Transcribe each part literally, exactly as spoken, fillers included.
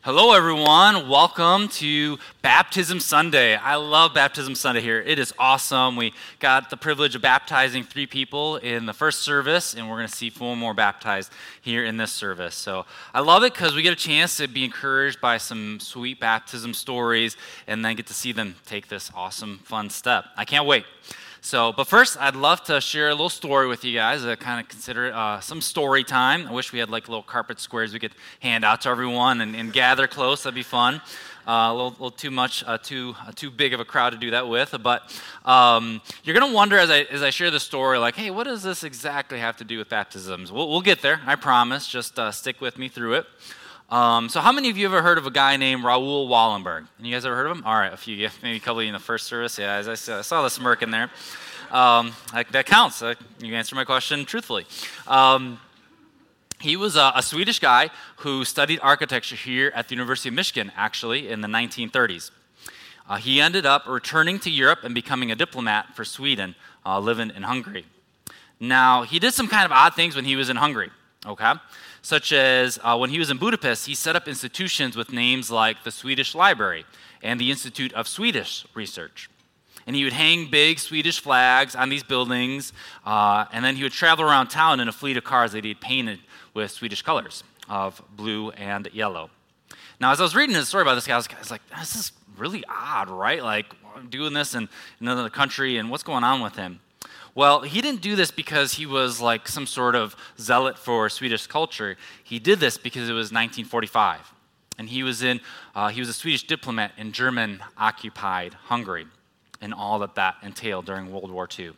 Hello, everyone. Welcome to Baptism Sunday. I love Baptism Sunday here. It is awesome. We got the privilege of baptizing three people in the first service, and we're going to see four more baptized here in this service. So I love it because we get a chance to be encouraged by some sweet baptism stories and then get to see them take this awesome, fun step. I can't wait. So, but first, I'd love to share a little story with you guys. I kind of consider it uh, some story time. I wish we had like little carpet squares we could hand out to everyone and, and gather close. That'd be fun. Uh, a little, little too much, uh, too uh, too big of a crowd to do that with. But um, you're gonna wonder as I as I share the story, like, hey, what does this exactly have to do with baptisms? We'll, we'll get there. I promise. Just uh, stick with me through it. Um, so how many of you ever heard of a guy named Raoul Wallenberg? You guys ever heard of him? All right, a few, maybe a couple of you in the first service. Yeah, as I saw, I saw the smirk in there. Um, that, that counts. Uh, you answered my question truthfully. Um, he was a, a Swedish guy who studied architecture here at the University of Michigan, actually, in the nineteen thirties. Uh, he ended up returning to Europe and becoming a diplomat for Sweden, uh, living in Hungary. Now, he did some kind of odd things when he was in Hungary, okay? Such as uh, when he was in Budapest, he set up institutions with names like the Swedish Library and the Institute of Swedish Research. And he would hang big Swedish flags on these buildings, uh, and then he would travel around town in a fleet of cars that he'd painted with Swedish colors of blue and yellow. Now, as I was reading his story about this guy, I was, I was like, this is really odd, right? Like, doing this in another country, and what's going on with him? Well, he didn't do this because he was like some sort of zealot for Swedish culture. He did this because it was nineteen forty-five, and he was in uh, he was a Swedish diplomat in German-occupied Hungary, and all that that entailed during World War Two.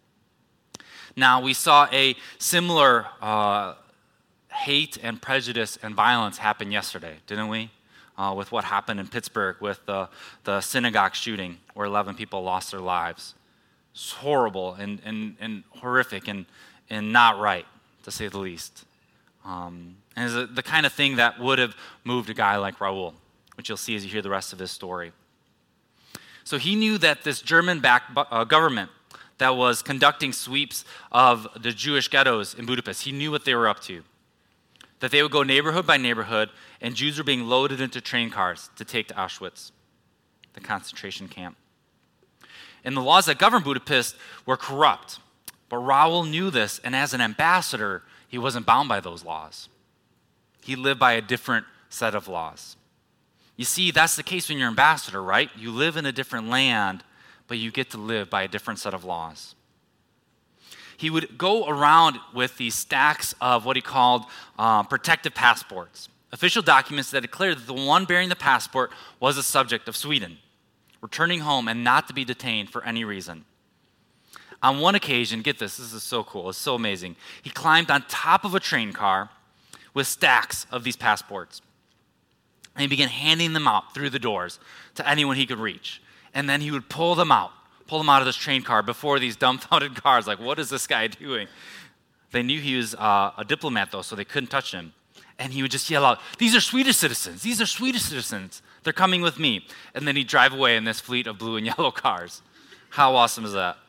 Now, we saw a similar uh, hate and prejudice and violence happen yesterday, didn't we? Uh, with what happened in Pittsburgh with the, the synagogue shooting, where eleven people lost their lives. It's horrible and, and, and horrific and, and not right, to say the least. Um, and it's the kind of thing that would have moved a guy like Raoul, which you'll see as you hear the rest of his story. So he knew that this German-backed uh, government that was conducting sweeps of the Jewish ghettos in Budapest, he knew what they were up to. That they would go neighborhood by neighborhood, and Jews were being loaded into train cars to take to Auschwitz, the concentration camp. And the laws that governed Budapest were corrupt. But Raoul knew this, and as an ambassador, he wasn't bound by those laws. He lived by a different set of laws. You see, that's the case when you're an ambassador, right? You live in a different land, but you get to live by a different set of laws. He would go around with these stacks of what he called uh, protective passports, official documents that declared that the one bearing the passport was a subject of Sweden, returning home and not to be detained for any reason. On one occasion, get this, this is so cool, it's so amazing. He climbed on top of a train car with stacks of these passports. And he began handing them out through the doors to anyone he could reach. And then he would pull them out, pull them out of this train car before these dumbfounded cars, like, what is this guy doing? They knew he was uh, a diplomat, though, so they couldn't touch him. And he would just yell out, these are Swedish citizens, these are Swedish citizens. They're coming with me. And then he'd drive away in this fleet of blue and yellow cars. How awesome is that?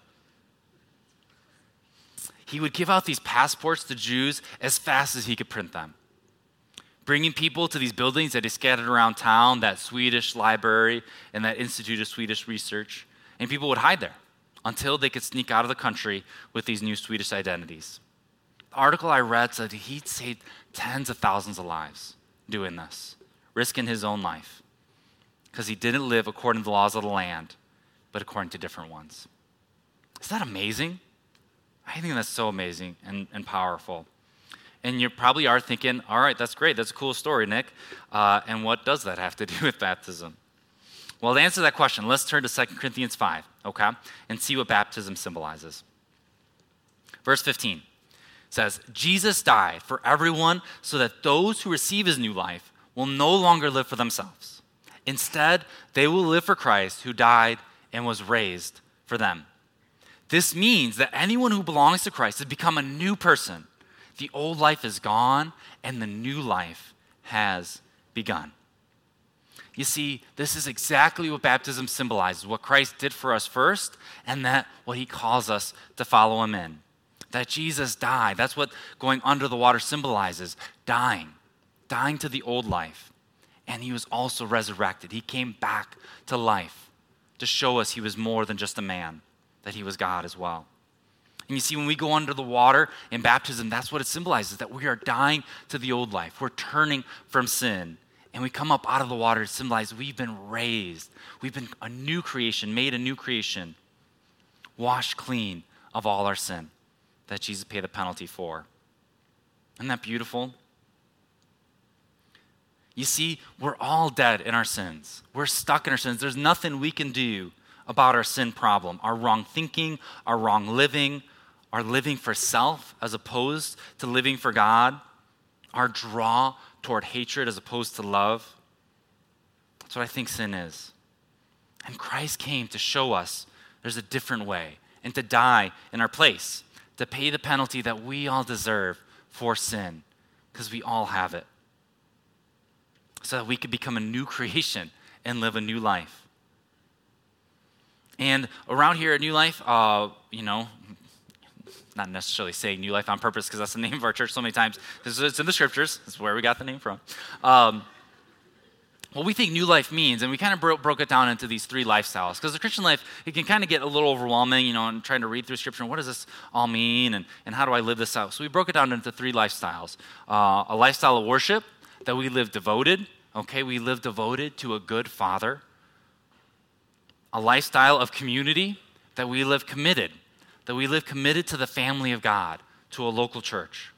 He would give out these passports to Jews as fast as he could print them, bringing people to these buildings that he scattered around town, that Swedish library and that Institute of Swedish Research, and people would hide there until they could sneak out of the country with these new Swedish identities. The article I read said he'd saved tens of thousands of lives doing this, risking his own life, because he didn't live according to the laws of the land, but according to different ones. Is that amazing? I think that's so amazing and, and powerful. And you probably are thinking, all right, that's great. That's a cool story, Nick. Uh, and what does that have to do with baptism? Well, to answer that question, let's turn to Second Corinthians five, okay, and see what baptism symbolizes. Verse fifteen says, Jesus died for everyone so that those who receive his new life will no longer live for themselves. Instead, they will live for Christ who died and was raised for them. This means that anyone who belongs to Christ has become a new person. The old life is gone and the new life has begun. You see, this is exactly what baptism symbolizes, what Christ did for us first, and that what he calls us to follow him in. That Jesus died. That's what going under the water symbolizes, dying, dying to the old life and he was also resurrected. He came back to life to show us he was more than just a man, that he was God as well. And you see, when we go under the water in baptism, that's what it symbolizes, that we are dying to the old life. We're turning from sin. And we come up out of the water to symbolize we've been raised. We've been a new creation, made a new creation, washed clean of all our sin that Jesus paid the penalty for. Isn't that beautiful? You see, we're all dead in our sins. We're stuck in our sins. There's nothing we can do about our sin problem, our wrong thinking, our wrong living, our living for self as opposed to living for God, our draw toward hatred as opposed to love. That's what I think sin is. And Christ came to show us there's a different way and to die in our place, to pay the penalty that we all deserve for sin, because we all have it, so that we could become a new creation and live a new life. And around here at New Life, uh, you know, not necessarily saying New Life on purpose because that's the name of our church so many times, because it's in the scriptures. That's where we got the name from. Um, what we think New Life means, and we kind of bro- broke it down into these three lifestyles, because the Christian life, it can kind of get a little overwhelming, you know, and trying to read through scripture, and what does this all mean, and, and how do I live this out? So we broke it down into three lifestyles. Uh, a lifestyle of worship, that we live devoted, okay, we live devoted to a good Father. A lifestyle of community, that we live committed, that we live committed to the family of God, to a local church.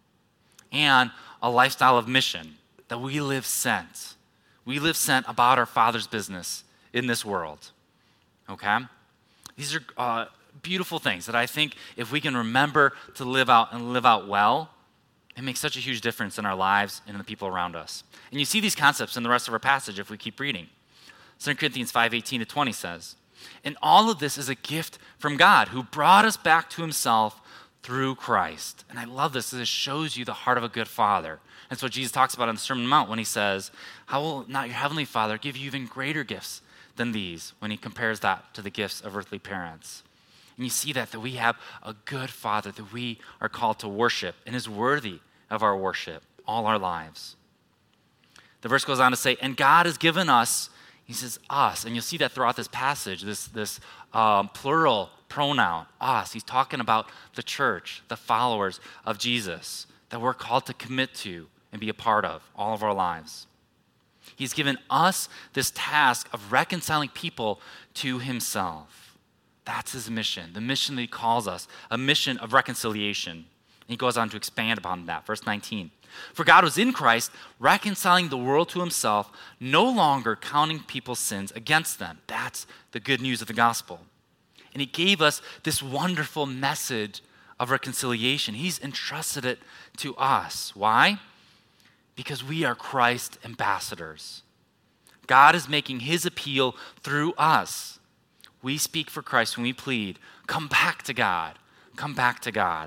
And a lifestyle of mission, that we live sent. We live sent about our Father's business in this world, okay? These are uh, beautiful things that I think if we can remember to live out and live out well, it makes such a huge difference in our lives and in the people around us. And you see these concepts in the rest of our passage if we keep reading. Second Corinthians five eighteen to twenty says, and all of this is a gift from God who brought us back to himself through Christ. And I love this, because it shows you the heart of a good father. That's what Jesus talks about on the Sermon on the Mount when he says, how will not your heavenly Father give you even greater gifts than these, when he compares that to the gifts of earthly parents. And you see that, that we have a good Father that we are called to worship and is worthy of our worship all our lives. The verse goes on to say, and God has given us, he says us, and you'll see that throughout this passage, this, this um, plural pronoun, us. He's talking about the church, the followers of Jesus, that we're called to commit to and be a part of all of our lives. He's given us this task of reconciling people to himself. That's his mission, the mission that he calls us, a mission of reconciliation. And he goes on to expand upon that. Verse nineteen. For God was in Christ, reconciling the world to himself, no longer counting people's sins against them. That's the good news of the gospel. And he gave us this wonderful message of reconciliation. He's entrusted it to us. Why? Because we are Christ's ambassadors. God is making his appeal through us. We speak for Christ when we plead, come back to God, come back to God.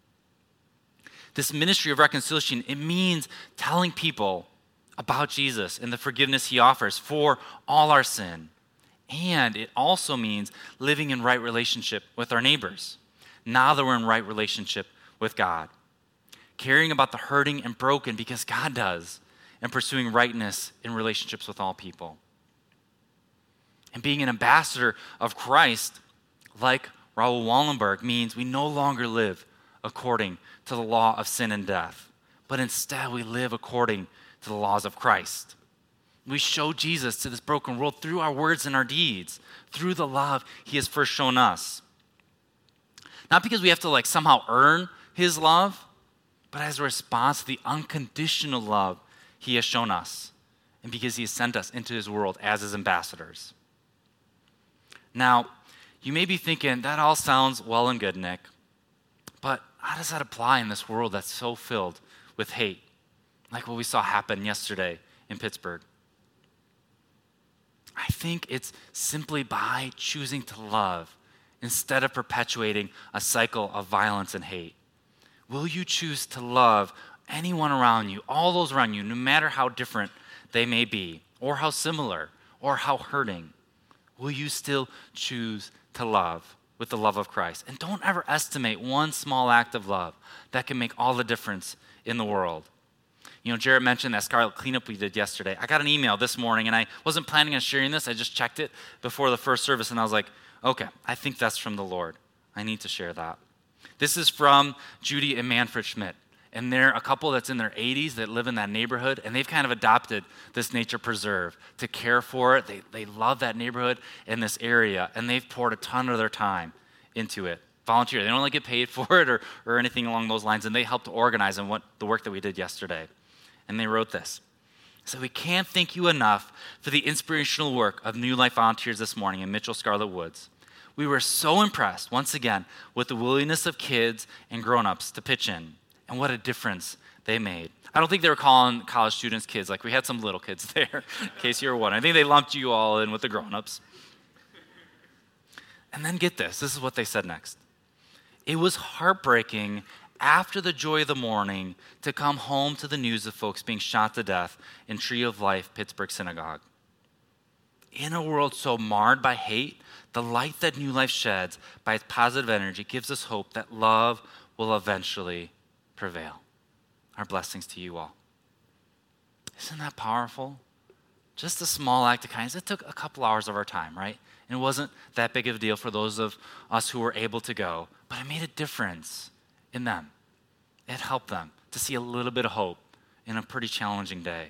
This ministry of reconciliation, it means telling people about Jesus and the forgiveness he offers for all our sin. And it also means living in right relationship with our neighbors, now that we're in right relationship with God. Caring about the hurting and broken because God does, and pursuing rightness in relationships with all people. And being an ambassador of Christ, like Raoul Wallenberg, means we no longer live according to the law of sin and death, but instead we live according to the laws of Christ. We show Jesus to this broken world through our words and our deeds, through the love he has first shown us. Not because we have to like somehow earn his love, but as a response to the unconditional love he has shown us, and because he has sent us into his world as his ambassadors. Now, you may be thinking, that all sounds well and good, Nick, but how does that apply in this world that's so filled with hate, like what we saw happen yesterday in Pittsburgh? I think it's simply by choosing to love instead of perpetuating a cycle of violence and hate. Will you choose to love anyone around you, all those around you, no matter how different they may be, or how similar, or how hurting? Will you still choose to love with the love of Christ? And don't ever estimate one small act of love that can make all the difference in the world. You know, Jarrett mentioned that Scarlet cleanup we did yesterday. I got an email this morning, and I wasn't planning on sharing this. I just checked it before the first service, and I was like, okay, I think that's from the Lord. I need to share that. This is from Judy and Manfred Schmidt. And they're a couple that's in their eighties that live in that neighborhood, and they've kind of adopted this nature preserve to care for it. They, they love that neighborhood and this area, and they've poured a ton of their time into it. Volunteer. They don't like get paid for it or, or anything along those lines, and they helped to organize and what the work that we did yesterday. And they wrote this. So we can't thank you enough for the inspirational work of New Life volunteers this morning in Mitchell Scarlet Woods. We were so impressed, once again, with the willingness of kids and grown-ups to pitch in. And what a difference they made. I don't think they were calling college students kids. Like, we had some little kids there, in case you were wondering. I think they lumped you all in with the grown-ups. And then get this. This is what they said next. It was heartbreaking after the joy of the morning to come home to the news of folks being shot to death in Tree of Life, Pittsburgh Synagogue. In a world so marred by hate, the light that New Life sheds by its positive energy gives us hope that love will eventually prevail. Our blessings to you all. Isn't that powerful? Just a small act of kindness. It took a couple hours of our time, right? And it wasn't that big of a deal for those of us who were able to go, but it made a difference in them. It helped them to see a little bit of hope in a pretty challenging day.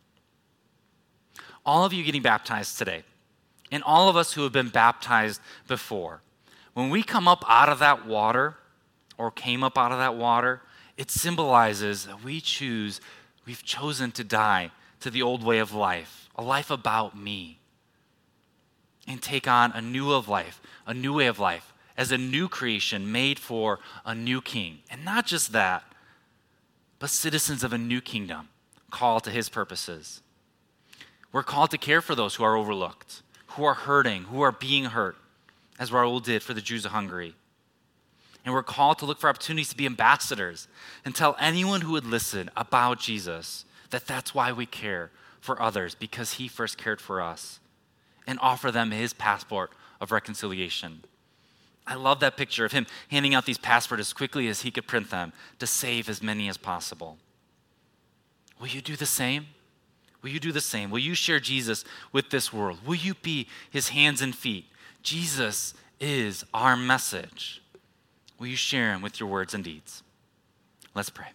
All of you getting baptized today, and all of us who have been baptized before, when we come up out of that water, or came up out of that water, it symbolizes that we choose, we've chosen to die to the old way of life, a life about me, and take on a new of life, a new way of life, as a new creation made for a new king. And not just that, but citizens of a new kingdom, called to his purposes. We're called to care for those who are overlooked, who are hurting, who are being hurt, as Raul did for the Jews of Hungary. And we're called to look for opportunities to be ambassadors and tell anyone who would listen about Jesus that that's why we care for others, because he first cared for us, and offer them his passport of reconciliation. I love that picture of him handing out these passports as quickly as he could print them to save as many as possible. Will you do the same? Will you do the same? Will you share Jesus with this world? Will you be his hands and feet? Jesus is our message. Will you share him with your words and deeds? Let's pray.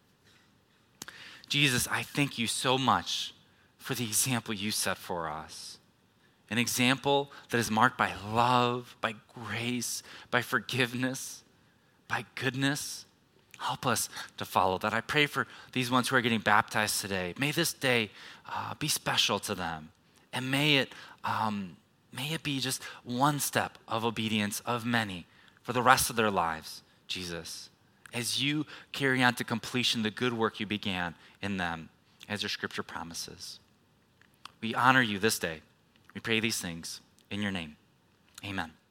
Jesus, I thank you so much for the example you set for us. An example that is marked by love, by grace, by forgiveness, by goodness. Help us to follow that. I pray for these ones who are getting baptized today. May this day uh, be special to them. And may it, um, may it be just one step of obedience of many for the rest of their lives, Jesus, as you carry on to completion the good work you began in them, as your scripture promises. We honor you this day. We pray these things in your name. Amen.